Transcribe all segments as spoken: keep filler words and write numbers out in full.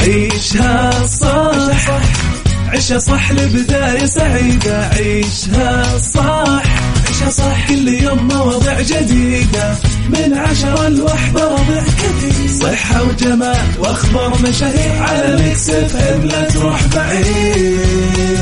عيشها صح عيشها صح لبداية سعيدة. عيشها صح عيشها صح كل يوم مواضيع جديدة من عشرة لوحدة ربع كثير. صحة وجمال واخبار مشاهير على ميكس اف ام لا تروح بعيد.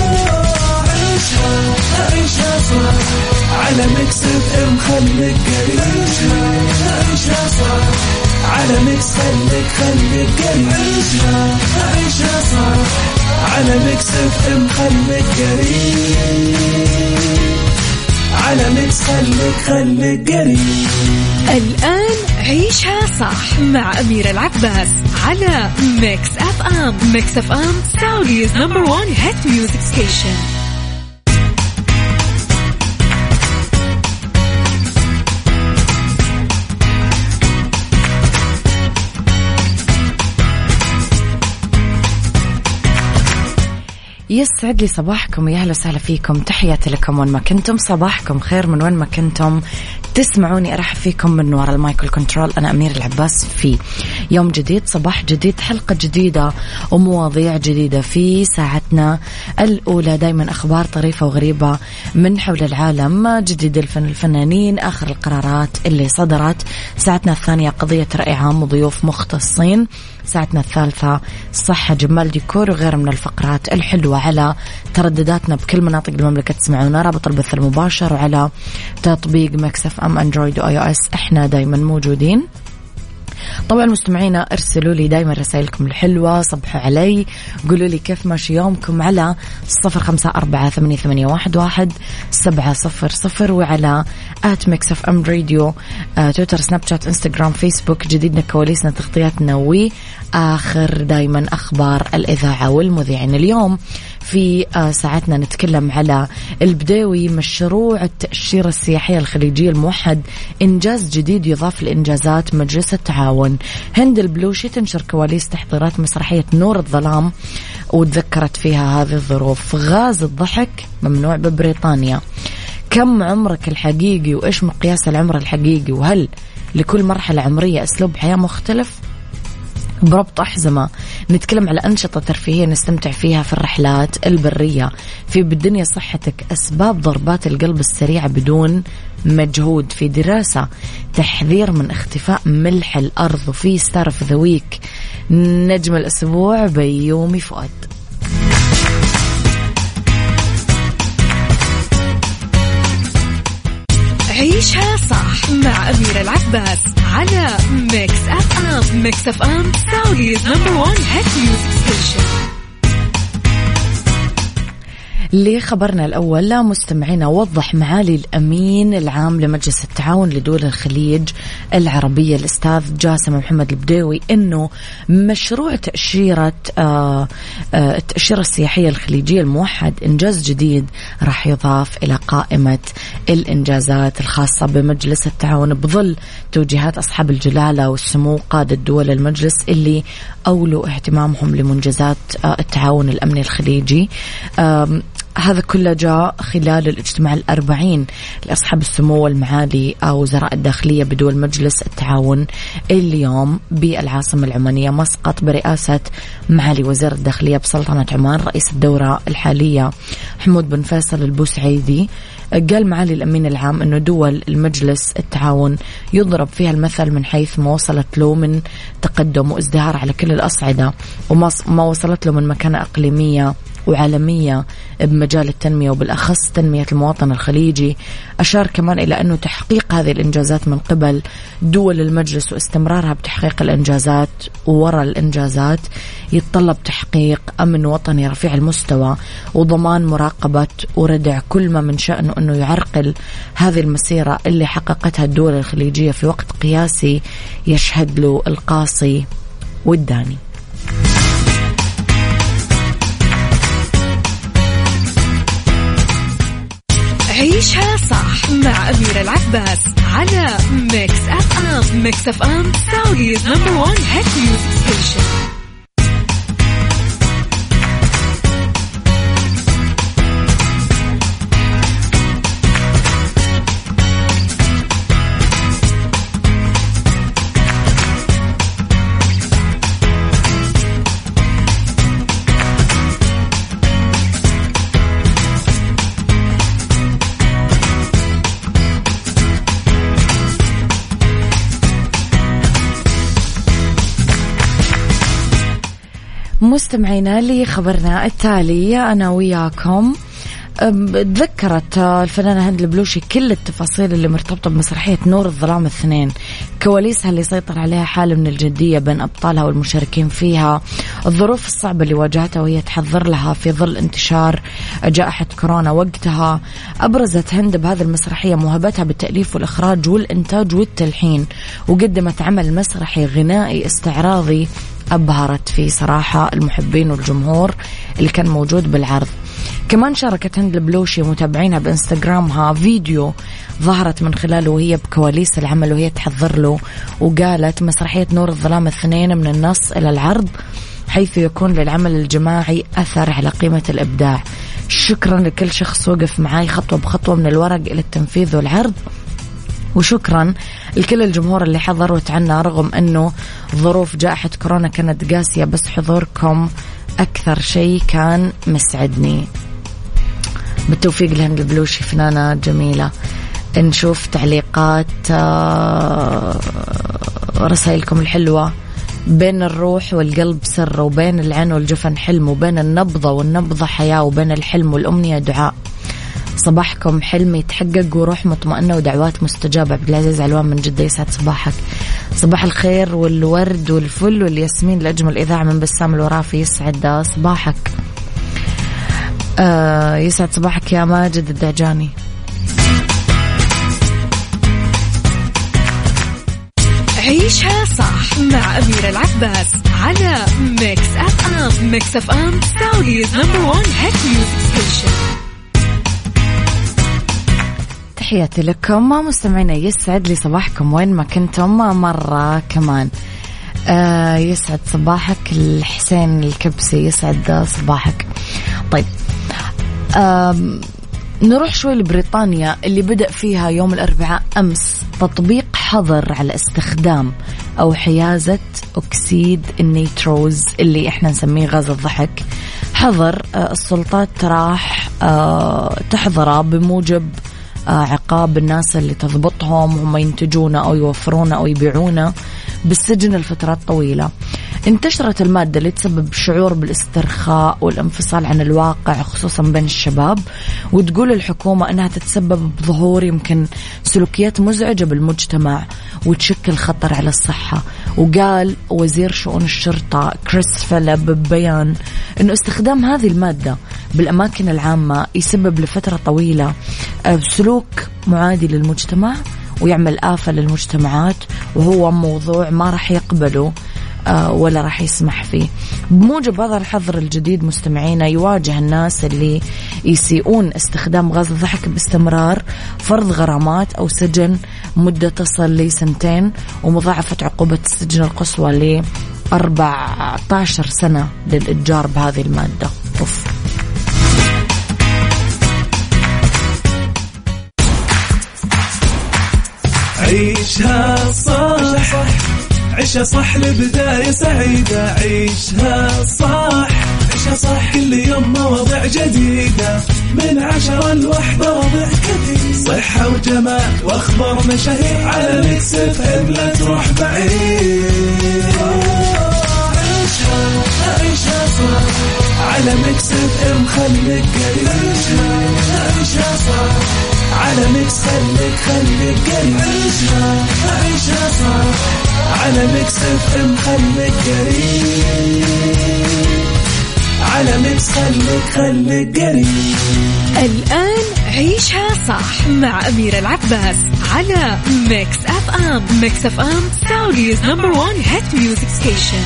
عيشها عيشها صح على ميكس اف ام خليك قريب. عيشها صح على ميكس خليك خليك قريب. عيشها عيشها صح على ميكس اف ام خليك قريب. على ميكس خليك خليك قريب. الآن عيشها صح مع أميرة العباس على ميكس اف ام. ميكس اف ام سعوديز نمبر وان هيت ميوزك ستيشن. يسعد لي صباحكم، يا أهلا وسهلا فيكم، تحياتي لكم وين ما كنتم، صباحكم خير من وين ما كنتم تسمعوني. أرحب فيكم من وراء المايكل كنترول، أنا أمير العباس في يوم جديد، صباح جديد، حلقة جديدة ومواضيع جديدة في ساعتنا الأولى. دايما أخبار طريفة وغريبة من حول العالم، جديد الفن الفنانين، آخر القرارات اللي صدرت. ساعتنا الثانية قضية رأي عام وضيوف مختصين. ساعتنا الثالثة صحة جمال ديكور وغير من الفقرات الحلوة على تردداتنا بكل مناطق المملكة. تسمعونا رابط البث المباشر وعلى تطبيق ميكس اف ام اندرويد واي او اس، احنا دايما موجودين. طبعا مستمعينا ارسلوا لي دايما رسائلكم الحلوة، صبحوا علي، قولوا لي كيف ماشي يومكم على صفر خمسة أربعة ثمانية ثمانية واحد واحد سبعة صفر صفر، وعلى آت ميكس اف ام راديو، آه، تويتر، سناب شات، انستغرام، فيسبوك. جديدنا، كواليسنا، تغطياتنا، وآخر دايما أخبار الإذاعة والمذيعين. اليوم في آه ساعتنا نتكلم على البداوي، مشروع التأشيرة السياحية الخليجية الموحد، إنجاز جديد يضاف لإنجازات مجلس التعاون. هند البلوشي تنشر كواليس تحضيرات مسرحية نور الظلام وتذكرت فيها هذه الظروف. غاز الضحك ممنوع ببريطانيا. كم عمرك الحقيقي وإيش مقياس العمر الحقيقي، وهل لكل مرحلة عمرية أسلوب حياة مختلف؟ بربط أحزمة نتكلم على أنشطة ترفيهية نستمتع فيها في الرحلات البرية. في بالدنيا صحتك، أسباب ضربات القلب السريعة بدون مجهود. في دراسة تحذير من اختفاء ملح الأرض. وفي ستار اوف ذا ويك نجم الأسبوع بيومي فؤاد. عيشها صح مع أميرة العباس على ميكس اف ام. ميكس اف ام سعوديز نمبر وان هيت ميوزك ستيشن. لخبرنا الأول، لا مستمعينا، وضح معالي الأمين العام لمجلس التعاون لدول الخليج العربية الأستاذ جاسم محمد البداوي أنه مشروع تأشيرة آه آه التأشيرة السياحية الخليجية الموحد إنجاز جديد راح يضاف إلى قائمة الإنجازات الخاصة بمجلس التعاون بظل توجيهات أصحاب الجلالة والسمو قادة دول المجلس اللي أولوا اهتمامهم لمنجزات آه التعاون الأمني الخليجي. آه هذا كله جاء خلال الاجتماع الأربعين لأصحاب السمو والمعالي وزراء الداخلية بدول مجلس التعاون اليوم بالعاصمة العمانية مسقط برئاسة معالي وزير الداخلية بسلطنة عمان رئيس الدورة الحالية حمود بن فيصل البوسعيدي. قال معالي الأمين العام أنه دول المجلس التعاون يضرب فيها المثل من حيث ما وصلت له من تقدم وازدهار على كل الأصعدة وما وصلت له من مكانة إقليمية وعالمية بمجال التنمية وبالأخص تنمية المواطن الخليجي. أشار كمان إلى أنه تحقيق هذه الإنجازات من قبل دول المجلس واستمرارها بتحقيق الإنجازات ووراء الإنجازات يتطلب تحقيق أمن وطني رفيع المستوى وضمان مراقبة وردع كل ما من شأنه أنه يعرقل هذه المسيرة اللي حققتها الدول الخليجية في وقت قياسي يشهد له القاصي والداني. عيشها صح مع أميرة العباس على ميكس اف ام. ميكس اف ام سعوديز نمبر وان هيت ميوزك ستيشن. مستمعينا لي خبرنا التالي أنا وياكم. تذكرت الفنانة هند البلوشي كل التفاصيل اللي مرتبطة بمسرحية نور الظلام اثنين، كواليسها اللي سيطر عليها حالة من الجدية بين أبطالها والمشاركين فيها، الظروف الصعبة اللي واجهتها وهي تحضر لها في ظل انتشار جائحة كورونا وقتها. أبرزت هند بهذه المسرحية موهبتها بالتأليف والإخراج والإنتاج والتلحين، وقدمت عمل مسرحي غنائي استعراضي أبهرت فيه صراحة المحبين والجمهور اللي كان موجود بالعرض. كمان شاركت هند البلوشي متابعينها بإنستغرامها فيديو ظهرت من خلاله وهي بكواليس العمل وهي تحضر له، وقالت مسرحية نور الظلام اثنين من النص إلى العرض حيث يكون للعمل الجماعي أثر على قيمة الإبداع. شكرا لكل شخص وقف معاي خطوة بخطوة من الورق إلى التنفيذ والعرض، وشكرا لكل الجمهور اللي حضر وتعنى رغم أنه ظروف جائحة كورونا كانت قاسية، بس حضوركم أكثر شيء كان مسعدني. بالتوفيق لهند البلوشي فنانة جميلة. نشوف تعليقات رسائلكم الحلوة. بين الروح والقلب سر، وبين العين والجفن حلم، وبين النبضة والنبضة حياة، وبين الحلم والأمنية دعاء. صباحكم حلم يتحقق وروح مطمئنة ودعوات مستجابة. عبد العزيز علوان من جدة، يسعد صباحك. صباح الخير والورد والفل والياسمين لأجمل إذاعة من بسام الورافي، يسعد صباحك. آه يسعد صباحك يا ماجد الدعجاني. عيشها صح مع أميرة العباس على ميكس أف أم. ميكس أف أم سعوديز نمبر وان هيت ميوزك ستيشن. تحياتي لكم مستمعينا، يسعد لي صباحكم وين ما كنتم مرة كمان. آه يسعد صباحك الحسين الكبسي، يسعد صباحك. طيب آه نروح شوي لبريطانيا اللي بدأ فيها يوم الأربعاء أمس تطبيق حظر على استخدام أو حيازة أكسيد النيتروز اللي إحنا نسميه غاز الضحك. حظر آه السلطات راح آه تحظره بموجب عقاب الناس اللي تضبطهم وهم ينتجونه أو يوفرونه أو يبيعونه بالسجن لفترات طويلة. انتشرت المادة اللي تسبب شعور بالاسترخاء والانفصال عن الواقع خصوصا بين الشباب، وتقول الحكومة أنها تتسبب بظهور يمكن سلوكيات مزعجة بالمجتمع وتشكل خطر على الصحة. وقال وزير شؤون الشرطة كريس فيلب ببيان أنه استخدام هذه المادة بالأماكن العامة يسبب لفترة طويلة سلوك معادي للمجتمع ويعمل آفة للمجتمعات، وهو موضوع ما راح يقبله ولا راح يسمح فيه. بموجب هذا الحظر الجديد مستمعينا يواجه الناس اللي يسيئون استخدام غاز الضحك باستمرار فرض غرامات أو سجن مدة تصل لسنتين، ومضاعفة عقوبة السجن القصوى ل أربعة عشر سنة للإتجار بهذه المادة. أوف. عيشها صح، عيشها صح لبداية سعيدة. عيشها صح، عيشها صح كل يوم مواضيع جديدة من عشرة لوحدة وضع كثير. صحة وجمال وأخبار مشاهير على ميكس اف ام، لا تروح بعيد. عيشها عيشها صح على ميكس اف ام، خليك قريب. عيشها صح على ميكس، خليك خليك قريب. عيشها عيشها صح على ميكس اف ام، خليك قريب. على ميكس خليك خليك قريب. الآن عيشها صح مع أميرة العباس على ميكس أف أم. ميكس أف أم سعوديز نمبر وان هيت ميوزك ستيشن.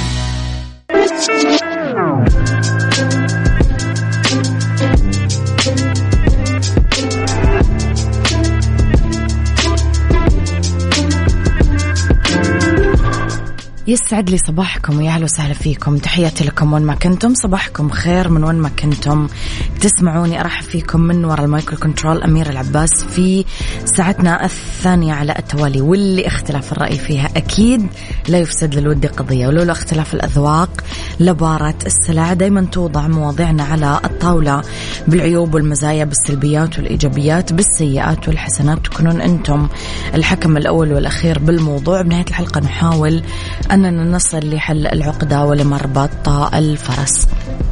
يسعد لي صباحكم ويا أهلا وسهلا فيكم. تحياتي لكم وين ما كنتم، صباحكم خير من وين ما كنتم تسمعوني. أرحب فيكم من وراء المايكرو كنترول أميرة العباس في ساعتنا الثانية على التوالي، واللي اختلاف الرأي فيها أكيد لا يفسد للود قضية، ولولا اختلاف الأذواق لبارة السلع. دايما توضع مواضيعنا على الطاولة الطاولة بالعيوب والمزايا، بالسلبيات والإيجابيات، بالسيئات والحسنات، تكونون أنتم الحكم الأول والأخير بالموضوع. بنهاية الحلقة نحاول أننا نصل لحل العقدة ولمربط الفرس.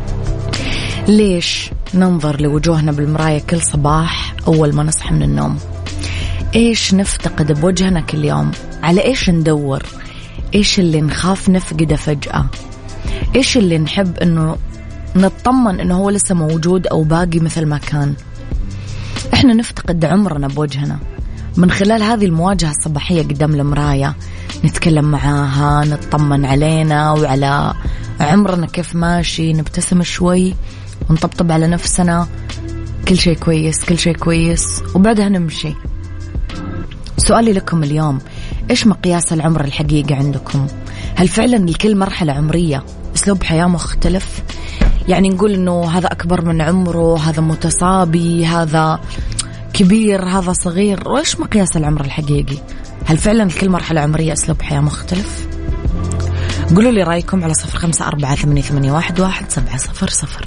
ليش ننظر لوجوهنا بالمراية كل صباح أول ما نصحى من النوم؟ إيش نفتقد بوجهنا كل يوم؟ على إيش ندور؟ إيش اللي نخاف نفقده فجأة؟ إيش اللي نحب إنه نطمن إنه هو لسه موجود أو باقي مثل ما كان؟ إحنا نفتقد عمرنا بوجهنا من خلال هذه المواجهة الصباحية قدام المراية، نتكلم معاها، نطمن علينا وعلى عمرنا كيف ماشي، نبتسم شوي ونطبطب على نفسنا، كل شيء كويس كل شيء كويس، وبعدها نمشي. سؤالي لكم اليوم، إيش مقياس العمر الحقيقي عندكم؟ هل فعلا لكل مرحلة عمرية أسلوب حياة مختلف؟ يعني نقول إنه هذا أكبر من عمره، هذا متصابي، هذا كبير، هذا صغير. وإيش مقياس العمر الحقيقي؟ هل فعلا لكل مرحلة عمرية أسلوب حياة مختلف؟ قولوا لي رأيكم على صفر خمسة أربعة ثمانية ثمانية واحد واحد سبعة صفر صفر.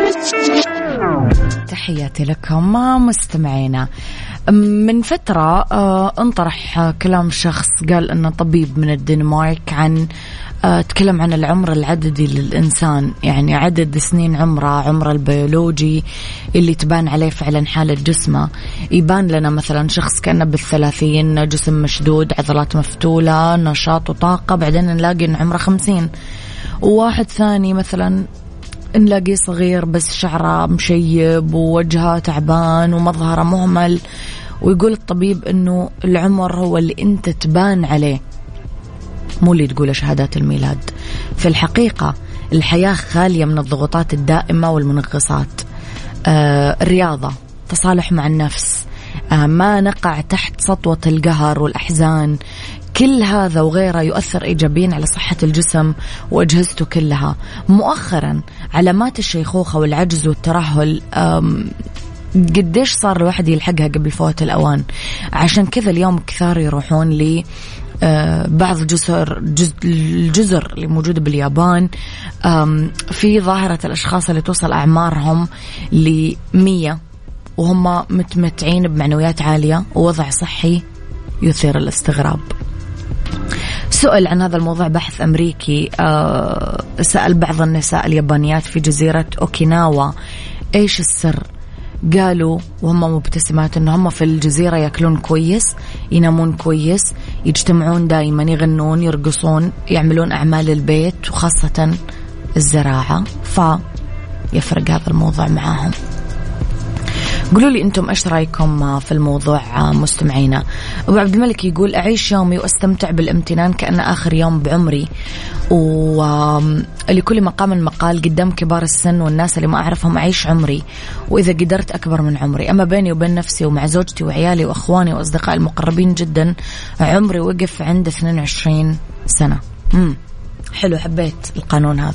تحياتي لكم مستمعينا. من فترة انطرح كلام شخص قال أنه طبيب من الدنمارك عن تكلم عن العمر العددي للإنسان، يعني عدد سنين عمره، عمره البيولوجي اللي تبان عليه فعلا حالة جسمه. يبان لنا مثلا شخص كأنه بالثلاثين، جسم مشدود، عضلات مفتولة، نشاط وطاقة، بعدين نلاقي أن عمره خمسين. وواحد ثاني مثلا نلاقيه صغير بس شعره مشيب ووجهه تعبان ومظهره مهمل، ويقول الطبيب أنه العمر هو اللي أنت تبان عليه، مو اللي تقول شهادات الميلاد. في الحقيقة الحياة خالية من الضغوطات الدائمة والمنغصات، آه الرياضة، تصالح مع النفس، آه ما نقع تحت سطوة القهر والأحزان. كل هذا وغيره يؤثر إيجابيا على صحة الجسم وأجهزته كلها. مؤخرا علامات الشيخوخة والعجز والترهل قديش صار الواحد يلحقها قبل فوات الأوان. عشان كذا اليوم كثار يروحون لي بعض جزر الجزر اللي موجودة باليابان في ظاهرة الأشخاص اللي توصل أعمارهم لمية وهم متمتعين بمعنويات عالية ووضع صحي يثير الاستغراب. سئل عن هذا الموضوع بحث أمريكي، سأل بعض النساء اليابانيات في جزيرة أوكيناوا إيش السر. قالوا وهم مبتسمات إن هم في الجزيرة يأكلون كويس، ينامون كويس، يجتمعون دائما، يغنون، يرقصون، يعملون أعمال البيت وخاصة الزراعة، فيفرق هذا الموضوع معاهم. قولوا لي أنتم إيش رأيكم في الموضوع مستمعينا. أبو عبد الملك يقول أعيش يومي وأستمتع بالامتنان كأن آخر يوم بعمري، ولكل مقام مقال قدام كبار السن والناس اللي ما أعرفهم أعيش عمري، وإذا قدرت أكبر من عمري. أما بيني وبين نفسي ومع زوجتي وعيالي وأخواني وأصدقائي المقربين جدا عمري وقف عند اثنين وعشرين سنة. مم. حلو، حبيت القانون هذا.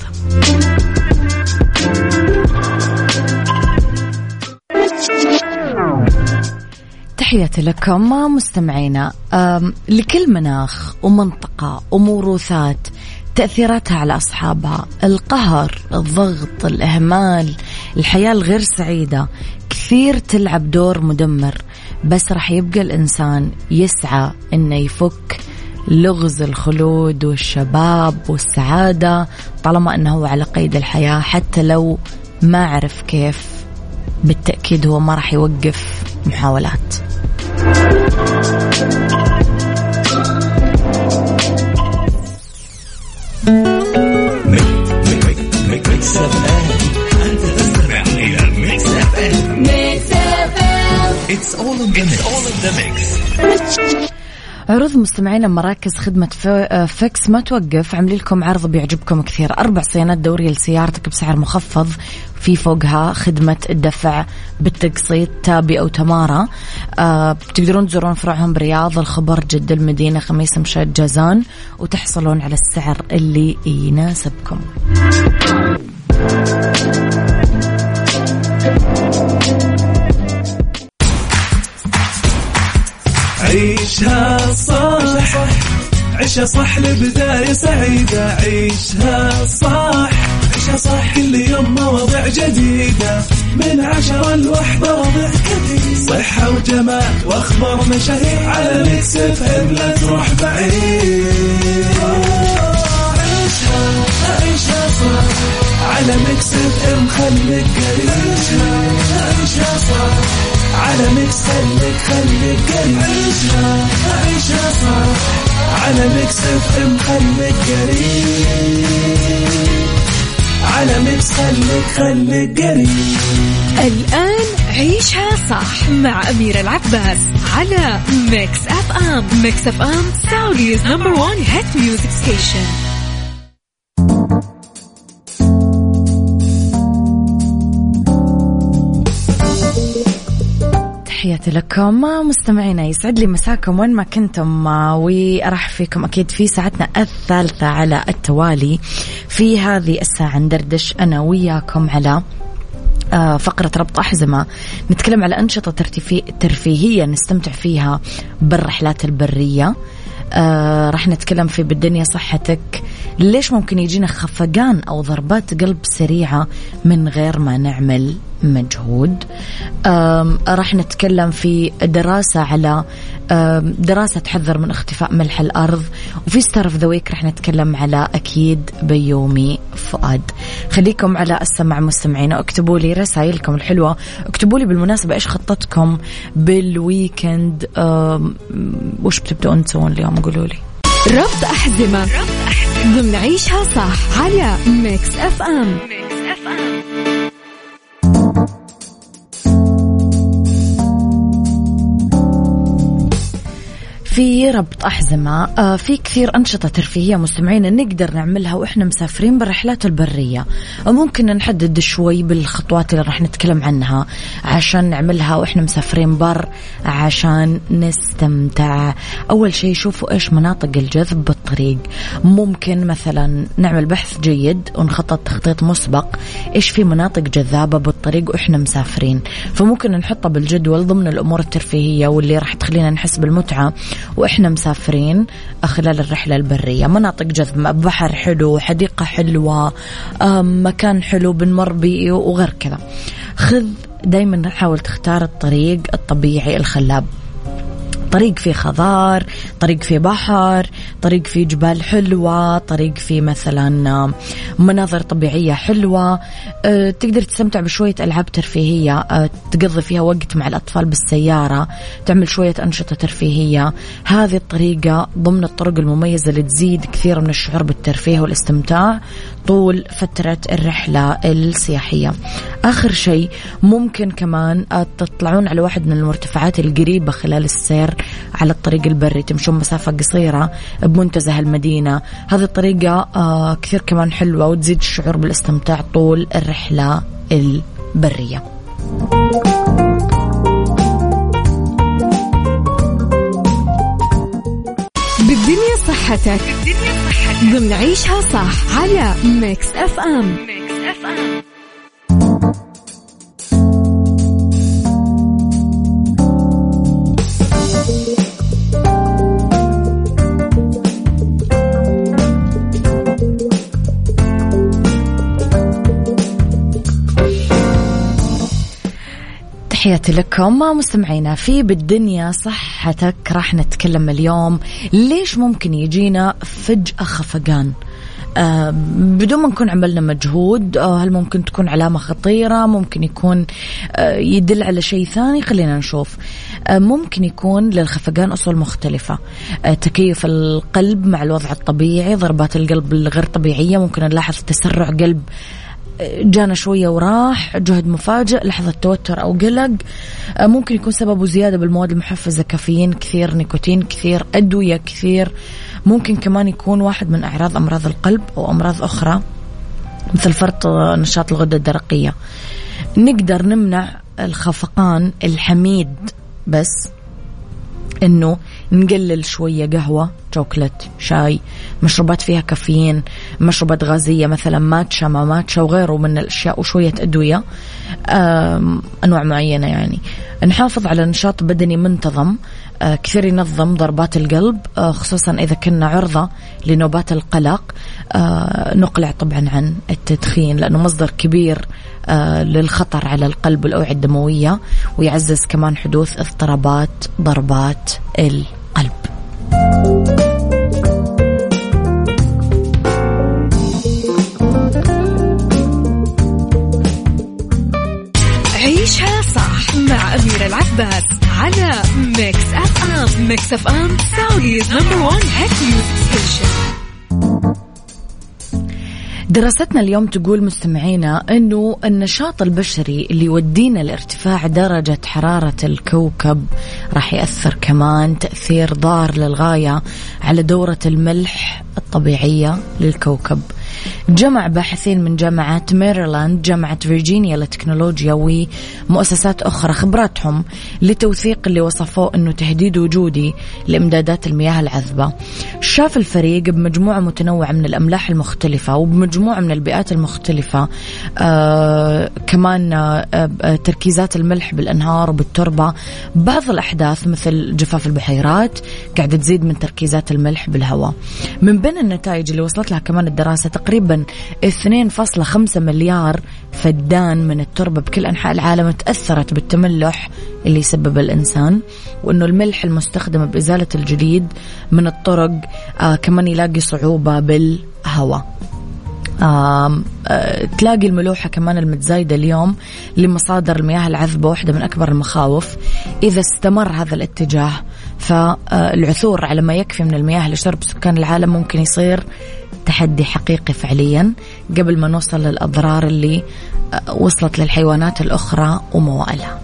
تحياتي لكم مستمعينا. لكل مناخ ومنطقة وموروثات تأثيراتها على أصحابها. القهر، الضغط، الإهمال، الحياة الغير سعيدة كثير تلعب دور مدمر، بس رح يبقى الإنسان يسعى إنه يفك لغز الخلود والشباب والسعادة طالما أنه هو على قيد الحياة، حتى لو ما عرف كيف. بالتأكيد هو ما رح يوقف محاولات. عروض مستمعين مراكز خدمة فيكس ما توقف، عاملين لكم عرض بيعجبكم كثير. أربع صيانات دورية لسيارتك بسعر مخفض، في فوقها خدمة الدفع بالتقسيط. تابي أو تمارا أه بتقدرون تزورون فروعهم برياض، الخبر، جدة، المدينة، خميس، مشهد، جازان، وتحصلون على السعر اللي يناسبكم. عيشها صح، عيشها صح لبداية سعيدة. عيشها صح، عيشها صح كل يوم مواضيع جديدة من عشرة لوحدة مواضيع كثير صحة وجمال واخبار مشاهير على ميكس اف ام لا تروح بعيد عيشها عيشها صح على ميكس اف ام خليك قريب عيشها صح على ميكس خليك خليك قريب عيشها عيشها صح على ميكس اف ام خليك قريب على ميكس خليك خليك قريب. الآن عيشها صح مع أميرة العباس على ميكس اف ام. ميكس اف ام سعوديز نمبر وان هيت ميوزك ستيشن. تحياتي لكم مستمعينا، يسعد لي مساكم وين ما كنتم، وأرحب فيكم أكيد في ساعتنا الثالثة على التوالي. في هذه الساعة ندردش أنا وياكم على فقرة ربط أحزمة، نتكلم على أنشطة ترفيهية نستمتع فيها بالرحلات البرية. آه راح نتكلم في بالدنيا صحتك، ليش ممكن يجينا خفقان أو ضربات قلب سريعة من غير ما نعمل مجهود. آه راح نتكلم في دراسة على آه دراسة تحذر من اختفاء ملح الأرض، وفي ستار اوف ذا ويك راح نتكلم على أكيد بيومي فؤاد. خليكم على السمع مستمعين، اكتبوا لي رسائلكم الحلوة، اكتبوا لي بالمناسبة إيش خطتكم بالويكند، آه وش بتبدأون تسوون اليوم، قولوا لي. ربط أحزمة ضمن عيشها صح على ميكس اف ام. في ربط أحزمة آه في كثير أنشطة ترفيهية مستمعين نقدر نعملها وإحنا مسافرين بالرحلات البرية، وممكن نحدد شوي بالخطوات اللي راح نتكلم عنها عشان نعملها وإحنا مسافرين بر عشان نستمتع. أول شيء شوفوا إيش مناطق الجذب بالطريق، ممكن مثلا نعمل بحث جيد ونخطط تخطيط مسبق إيش في مناطق جذابة بالطريق وإحنا مسافرين، فممكن نحطها بالجدول ضمن الأمور الترفيهية واللي راح تخلينا نحس بالمتعة وإحنا مسافرين خلال الرحلة البرية. مناطق جذب، بحر حلو، حديقة حلوة، مكان حلو بنمر بيه وغير كذا. خذ دايما حاول تختار الطريق الطبيعي الخلاب، طريق فيه خضار، طريق فيه بحر، طريق فيه جبال حلوة، طريق فيه مثلا مناظر طبيعية حلوة، أه تقدر تستمتع بشوية ألعاب ترفيهية، أه تقضي فيها وقت مع الأطفال بالسيارة، تعمل شوية أنشطة ترفيهية. هذه الطريقة ضمن الطرق المميزة اللي تزيد كثير من الشعور بالترفيه والاستمتاع طول فترة الرحلة السياحية. آخر شيء ممكن كمان تطلعون على واحد من المرتفعات القريبة خلال السير على الطريق البري، تمشون مسافة قصيرة بمنتزه المدينة. هذه الطريقة آه كثير كمان حلوة وتزيد الشعور بالاستمتاع طول الرحلة البرية. بالدنيا صحتك ضمن عيشها صح على ميكس اف ام. تحياتي لكم مستمعينا في بالدنيا صحتك. راح نتكلم اليوم ليش ممكن يجينا فجأة خفقان آه بدون ما نكون عملنا مجهود. آه هل ممكن تكون علامة خطيرة؟ ممكن يكون آه يدل على شيء ثاني. خلينا نشوف. آه ممكن يكون للخفقان أصول مختلفة، آه تكيف القلب مع الوضع الطبيعي، ضربات القلب الغير طبيعية، ممكن نلاحظ تسرع قلب جانا شوية وراح، جهد مفاجئ، لحظة توتر أو قلق. ممكن يكون سببه زيادة بالمواد المحفزة، كافيين كثير، نيكوتين كثير، أدوية كثير. ممكن كمان يكون واحد من أعراض أمراض القلب أو أمراض أخرى مثل فرط نشاط الغدة الدرقية. نقدر نمنع الخفقان الحميد بس إنه نقلل شوية قهوة، شوكولات، شاي، مشروبات فيها كافيين، مشروبات غازية مثلا ماتشا، ما ماتشا وغيره من الأشياء، وشوية أدوية أنواع معينة. يعني نحافظ على نشاط بدني منتظم، كثير ينظم ضربات القلب، خصوصا إذا كنا عرضة لنوبات القلق. نقلع طبعا عن التدخين لأنه مصدر كبير للخطر على القلب والأوعية الدموية، ويعزز كمان حدوث اضطرابات ضربات القلب. عيشها صح مع أميرة العباس على ميكس أف أم. ميكس أف أم سعوديز نمبر وان هيت ميوزك ستيشن. دراستنا اليوم تقول مستمعينا أنه النشاط البشري اللي يودينا لارتفاع درجة حرارة الكوكب راح يأثر كمان تأثير ضار للغاية على دورة الملح الطبيعية للكوكب. جمع باحثين من جامعة ميريلاند، جامعة فيرجينيا للتكنولوجيا ومؤسسات أخرى خبراتهم لتوثيق اللي وصفوه أنه تهديد وجودي لإمدادات المياه العذبة. شاف الفريق بمجموعة متنوعة من الأملاح المختلفة وبمجموعة من البيئات المختلفة آه كمان آه تركيزات الملح بالأنهار وبالتربة. بعض الأحداث مثل جفاف البحيرات قاعدة تزيد من تركيزات الملح بالهواء. من بين النتائج اللي وصلت لها كمان الدراسة تقريبا اثنين فاصلة خمسة مليار فدان من التربة بكل أنحاء العالم تأثرت بالتملح اللي يسبب الإنسان، وأنه الملح المستخدم بإزالة الجليد من الطرق آه كمان يلاقي صعوبة بالهواء. آه آه تلاقي الملوحة كمان المتزايدة اليوم لمصادر المياه العذبة واحدة من أكبر المخاوف. إذا استمر هذا الاتجاه فالعثور على ما يكفي من المياه لشرب سكان العالم ممكن يصير تحدي حقيقي فعليا قبل ما نوصل للأضرار اللي وصلت للحيوانات الأخرى وموائلها.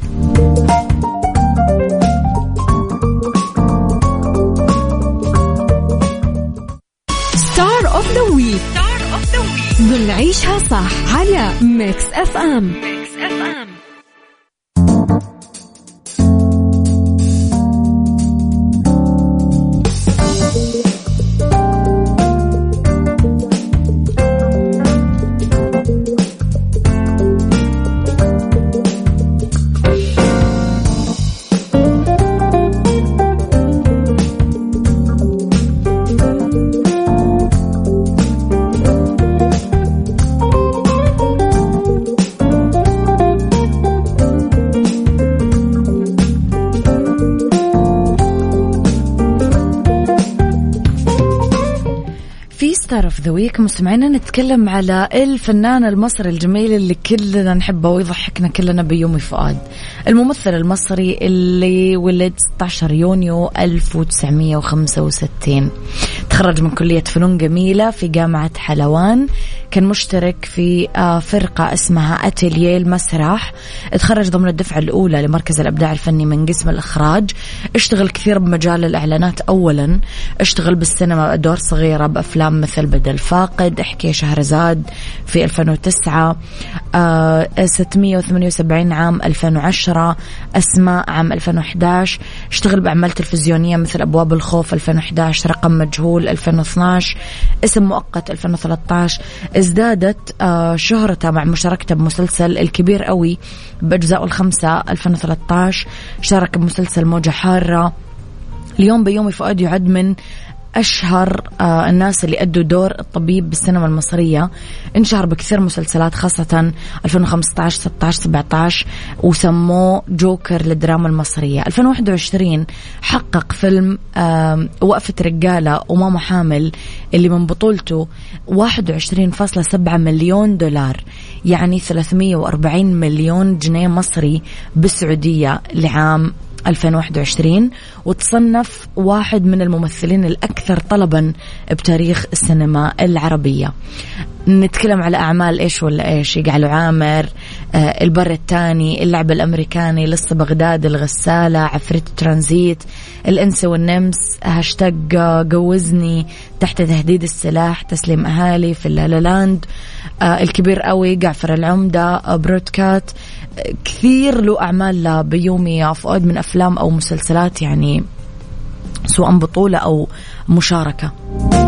ستار اوف ذا ويك ضمن عيشها صح على ميكس اف ام. ستار اوف ذا ويك مستمعينا نتكلم على الفنان المصري الجميل اللي كلنا نحبه ويضحكنا كلنا، بيومي فؤاد، الممثل المصري اللي ولد ستة عشر يونيو ألف وتسعمية وخمسة وستين. تخرج من كلية فنون جميلة في جامعة حلوان، كان مشترك في فرقة اسمها أتيليه المسرح، اتخرج ضمن الدفعة الأولى لمركز الإبداع الفني من قسم الإخراج. اشتغل كثير بمجال الإعلانات، أولا اشتغل بالسينما بأدوار صغيرة بأفلام مثل بدل فاقد، احكي يا شهرزاد في ألفين وتسعة، آه ستمية وثمانية وسبعين عام ألفين وعشرة، أسماء عام ألفين وأحد عشر. اشتغل بأعمال تلفزيونية مثل أبواب الخوف ألفين وأحد عشر، رقم مجهول ألفين واثني عشر، اسم مؤقت ألفين وثلاثة عشر. ازدادت آه شهرته مع مشاركته بمسلسل الكبير قوي بأجزاء الخمسة ألفين وثلاثة عشر. شارك بمسلسل موجة حارة. اليوم بيومي فؤاد يعد من أشهر آه الناس اللي أدوا دور الطبيب بالسينما المصرية. انشهر بكثير مسلسلات خاصة ألفين وخمسة عشر ستة عشر سبعة عشر، وسموه جوكر للدراما المصرية. ألفين وواحد وعشرين حقق فيلم آه وقفة رجالة وماما حامل اللي من بطولته واحد وعشرين فاصلة سبعة مليون دولار، يعني ثلاثمية وأربعين مليون جنيه مصري بالسعودية لعام ألفين وواحد وعشرين، وتصنف واحد من الممثلين الأكثر طلبا بتاريخ السينما العربية. نتكلم على أعمال إيش ولا إيش، يقعلوا عامر، آه البر الثاني، اللعب الأمريكاني، لص بغداد، الغسالة، عفريت ترانزيت، الإنس والنمس، هاشتاج جوزني، تحت تهديد السلاح، تسليم أهالي، في اللالالاند، آه الكبير قوي، جعفر العمدة، آه برودكات. كثير له أعمال بيومي فؤاد من أفلام أو مسلسلات، يعني سواء بطولة أو مشاركة.